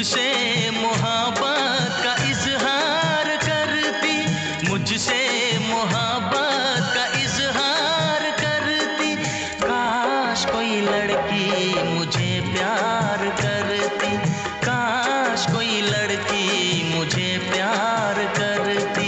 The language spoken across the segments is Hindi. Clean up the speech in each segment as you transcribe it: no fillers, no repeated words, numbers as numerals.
मुझसे मोहब्बत का इजहार करती, मुझसे मोहब्बत का इजहार करती। काश कोई लड़की मुझे प्यार करती, काश कोई लड़की मुझे प्यार करती।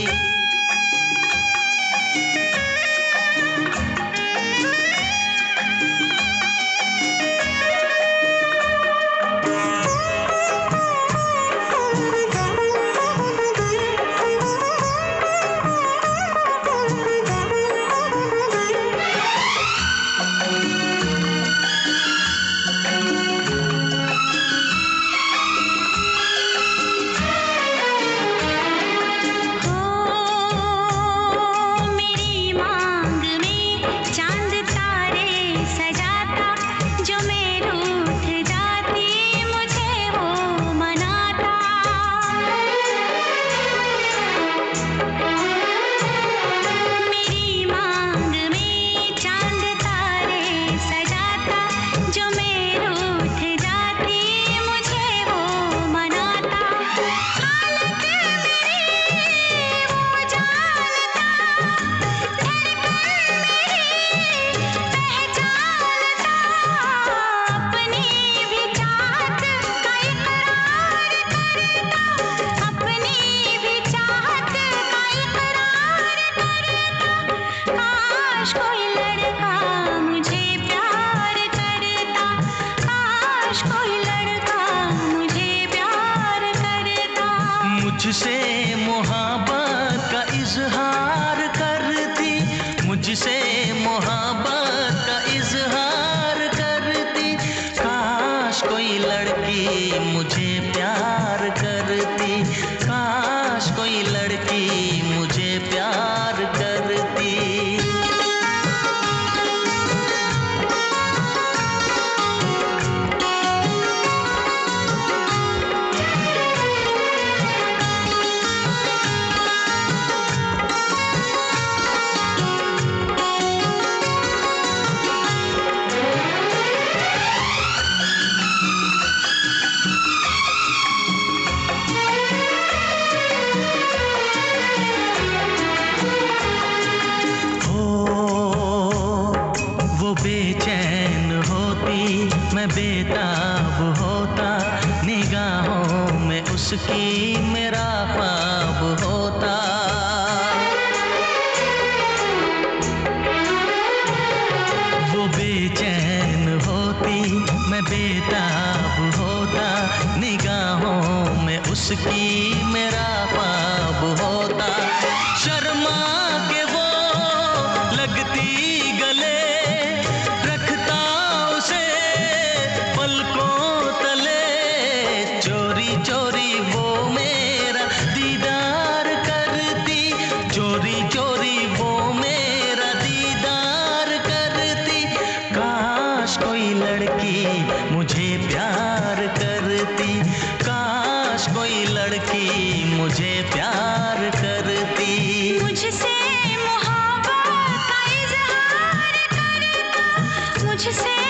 मुझसे मोहब्बत का इजहार करती, मुझसे मोहब्बत का इजहार करती। काश कोई लड़की मुझे प्यार करती, काश कोई लड़की मुझे प्यार करती। बेचैन होती मैं बेताब होता, निगाहों में उसकी मेरा ख्वाब होता। वो बेचैन होती मैं बेताब होता, निगाहों में उसकी मेरा ख्वाब होता। शर्मा के वो लगती गले, चोरी वो मेरा दीदार करती, चोरी चोरी वो मेरा दीदार करती। काश कोई लड़की मुझे प्यार करती, काश कोई लड़की मुझे प्यार करती। मुझसे मोहब्बत का इजहार करता, मुझसे